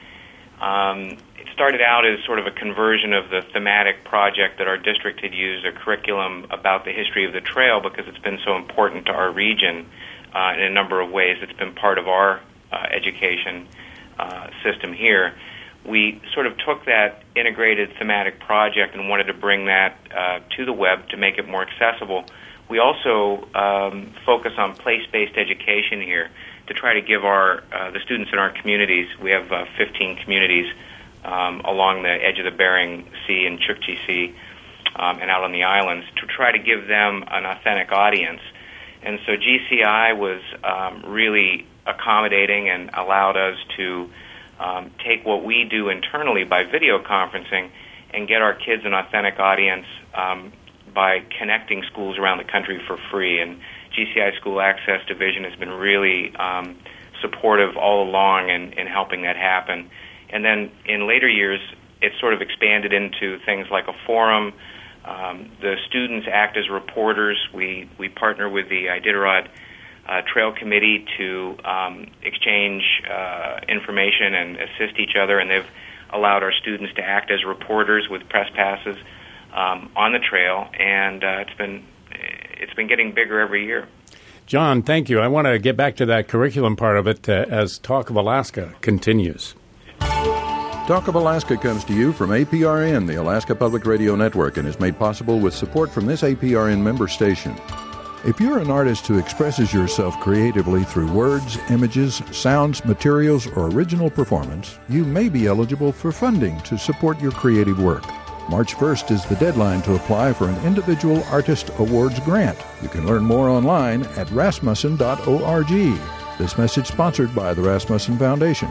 It started out as sort of a conversion of the thematic project that our district had used, a curriculum about the history of the trail because it's been so important to our region. in a number of ways. It's been part of our education system here. We sort of took that integrated thematic project and wanted to bring that to the web to make it more accessible. We also focus on place-based education here to try to give the students in our communities. We have 15 communities along the edge of the Bering Sea and Chukchi Sea and out on the islands to try to give them an authentic audience. And so GCI was really accommodating and allowed us to take what we do internally by video conferencing and get our kids an authentic audience by connecting schools around the country for free. And GCI School Access Division has been really supportive all along in helping that happen. And then in later years, it sort of expanded into things like a forum. The students act as reporters. We partner with the Iditarod Trail Committee to exchange information and assist each other, and they've allowed our students to act as reporters with press passes on the trail, and it's been getting bigger every year. John, thank you. I want to get back to that curriculum part of it as Talk of Alaska continues. Talk of Alaska comes to you from APRN, the Alaska Public Radio Network, and is made possible with support from this APRN member station. If you're an artist who expresses yourself creatively through words, images, sounds, materials, or original performance, you may be eligible for funding to support your creative work. March 1st is the deadline to apply for an Individual Artist Awards grant. You can learn more online at rasmussen.org. This message sponsored by the Rasmussen Foundation.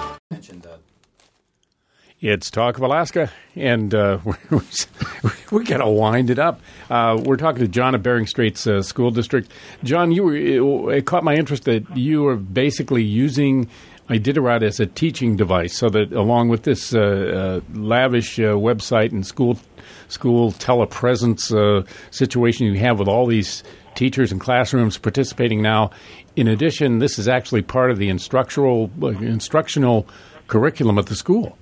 It's Talk of Alaska, and we got to wind it up. We're talking to John at Bering Straits School District. John, it caught my interest that you are basically using Iditarod as a teaching device, so that along with this lavish website and school telepresence situation you have with all these teachers and classrooms participating now, in addition, this is actually part of the instructional curriculum at the school.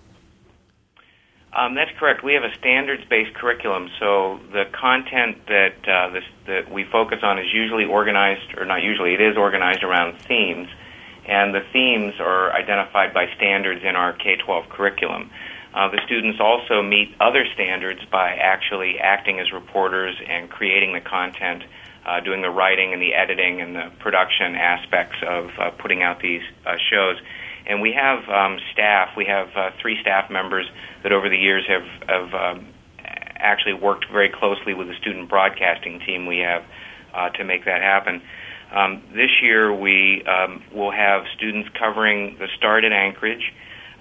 That's correct. We have a standards-based curriculum, so the content that we focus on is usually organized, or not usually, it is organized around themes, and the themes are identified by standards in our K-12 curriculum. The students also meet other standards by actually acting as reporters and creating the content, doing the writing and the editing and the production aspects of putting out these shows. And we have staff. We have 3 staff members that over the years have actually worked very closely with the student broadcasting team we have to make that happen. This year we will have students covering the start in Anchorage.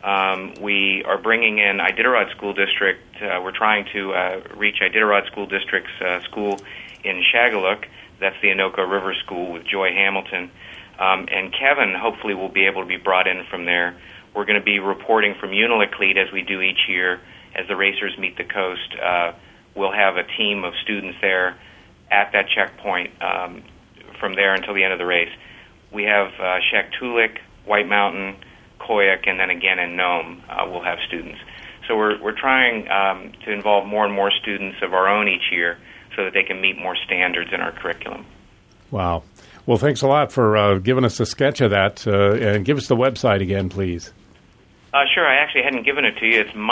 We are bringing in Iditarod School District. We're trying to reach Iditarod School District's school in Shagaluk. That's the Anoka River School with Joy Hamilton. And Kevin hopefully will be able to be brought in from there. We're going to be reporting from Unalakleet as we do each year as the racers meet the coast. We'll have a team of students there at that checkpoint from there until the end of the race. We have Shaktoolik, White Mountain, Koyuk, and then again in Nome we'll have students. So we're trying to involve more and more students of our own each year so that they can meet more standards in our curriculum. Wow. Well, thanks a lot for giving us a sketch of that. And give us the website again, please. Sure. I actually hadn't given it to you. It's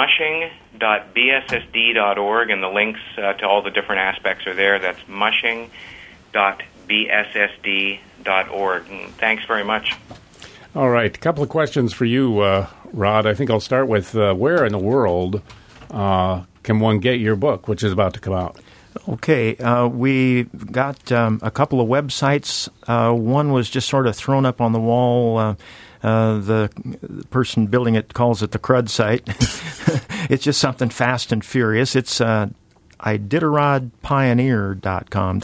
mushing.bssd.org, and the links to all the different aspects are there. That's mushing.bssd.org. And thanks very much. All right. A couple of questions for you, Rod. I think I'll start with where in the world can one get your book, which is about to come out? Okay, we got a couple of websites. One was just sort of thrown up on the wall. The person building it calls it the crud site. It's just something fast and furious. It's IditarodPioneer.com,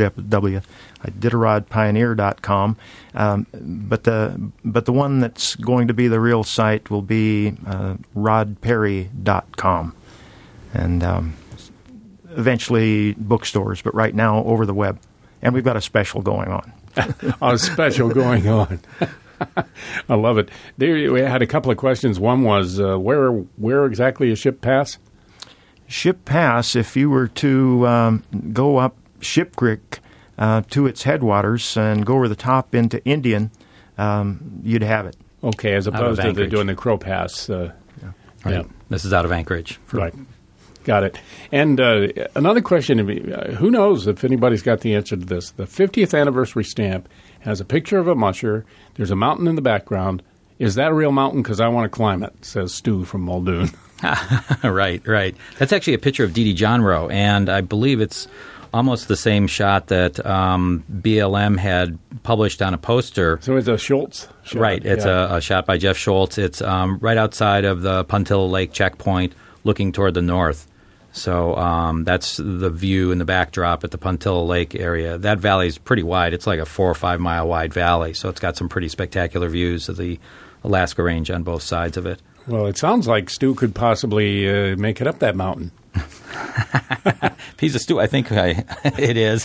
www.IditarodPioneer.com. But the one that's going to be the real site will be RodPerry.com. And eventually bookstores, but right now over the web. And we've got a special going on. A special going on. I love it. We had a couple of questions. One was, where exactly is Ship Pass? Ship Pass, if you were to go up Ship Creek to its headwaters and go over the top into Indian, you'd have it. Okay, as opposed to doing the Crow Pass. Right. Yeah. This is out of Anchorage. Right. Got it. And another question, who knows if anybody's got the answer to this. The 50th anniversary stamp has a picture of a musher. There's a mountain in the background. Is that a real mountain? Because I want to climb it, says Stu from Muldoon. Right. That's actually a picture of Dee Dee Johnrow, and I believe it's almost the same shot that BLM had published on a poster. So it's a Schultz shot. Right. It's a shot by Jeff Schultz. It's right outside of the Puntillo Lake checkpoint looking toward the north. So that's the view in the backdrop at the Puntillo Lake area. That valley is pretty wide. It's like a 4 or 5 mile wide valley, so it's got some pretty spectacular views of the Alaska Range on both sides of it. Well, it sounds like Stu could possibly make it up that mountain. If he's a Stu, I think it is.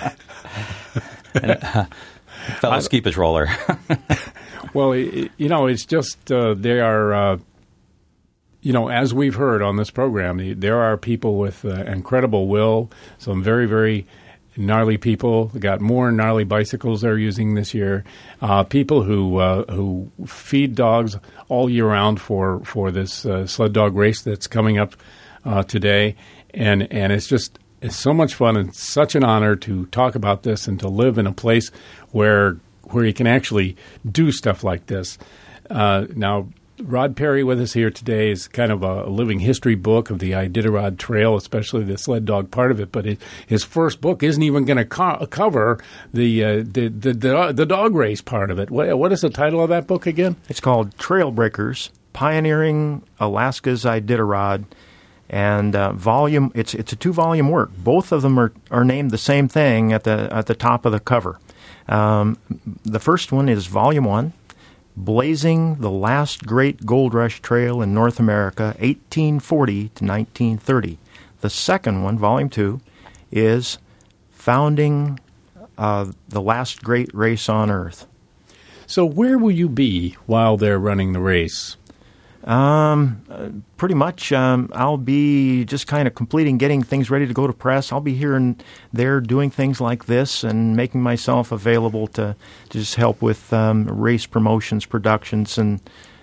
Fellow ski patroller. Well, it's just they are, as we've heard on this program, there are people with incredible will, some very, very gnarly people. They got more gnarly bicycles they're using this year. People who feed dogs all year round for this sled dog race that's coming up today, and it's so much fun and such an honor to talk about this and to live in a place where you can actually do stuff like this. Now, Rod Perry with us here today is kind of a living history book of the Iditarod Trail, especially the sled dog part of it. But his first book isn't even going to cover the dog race part of it. What is the title of that book again? It's called Trail Breakers: Pioneering Alaska's Iditarod, and volume. It's a 2-volume work. Both of them are named the same thing at the top of the cover. The first one is Volume 1. Blazing the Last Great Gold Rush Trail in North America, 1840 to 1930. The second one, Volume 2, is Founding the Last Great Race on Earth. So where will you be while they're running the race? Pretty much, I'll be just kind of getting things ready to go to press. I'll be here and there doing things like this and making myself available to just help with race promotions, productions, and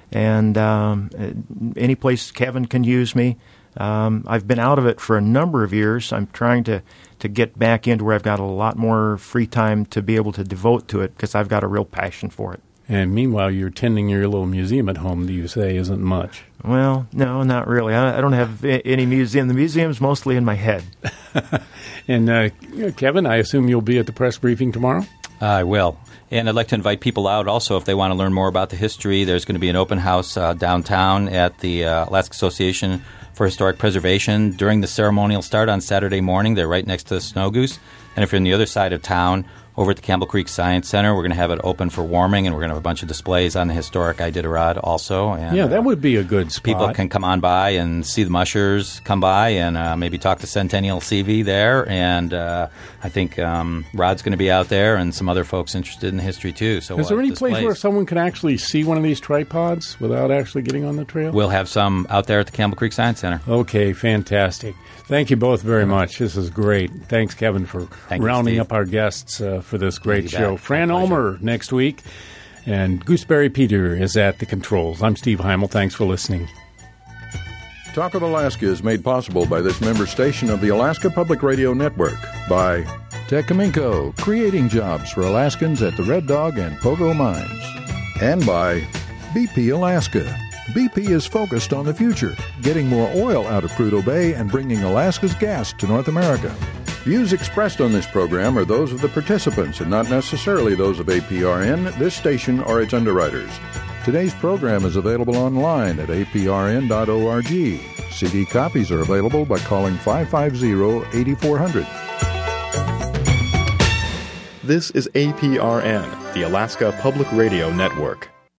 any place Kevin can use me. I've been out of it for a number of years. I'm trying to get back into where I've got a lot more free time to be able to devote to it because I've got a real passion for it. And meanwhile, you're tending your little museum at home, do you say, isn't much? Well, no, not really. I don't have any museum. The museum's mostly in my head. And Kevin, I assume you'll be at the press briefing tomorrow? I will. And I'd like to invite people out also if they want to learn more about the history. There's going to be an open house downtown at the Alaska Association for Historic Preservation during the ceremonial start on Saturday morning. They're right next to the Snow Goose. And if you're on the other side of town, over at the Campbell Creek Science Center, we're going to have it open for warming, and we're going to have a bunch of displays on the historic Iditarod also. And, yeah, that would be a good spot. People can come on by and see the mushers come by and maybe talk to Centennial CV there. And I think Rod's going to be out there and some other folks interested in history too. So is there any place where someone can actually see one of these tripods without actually getting on the trail? We'll have some out there at the Campbell Creek Science Center. Okay, fantastic. Thank you both very much. This is great. Thanks, Kevin, for rounding up our guests for this great show. Fran Ulmer next week, and Gooseberry Peter is at the controls. I'm Steve Heimel. Thanks for listening. Talk of Alaska is made possible by this member station of the Alaska Public Radio Network, by Tecominco, creating jobs for Alaskans at the Red Dog and Pogo mines, and by BP Alaska. BP is focused on the future, getting more oil out of Prudhoe Bay and bringing Alaska's gas to North America. Views expressed on this program are those of the participants and not necessarily those of APRN, this station, or its underwriters. Today's program is available online at aprn.org. CD copies are available by calling 550-8400. This is APRN, the Alaska Public Radio Network.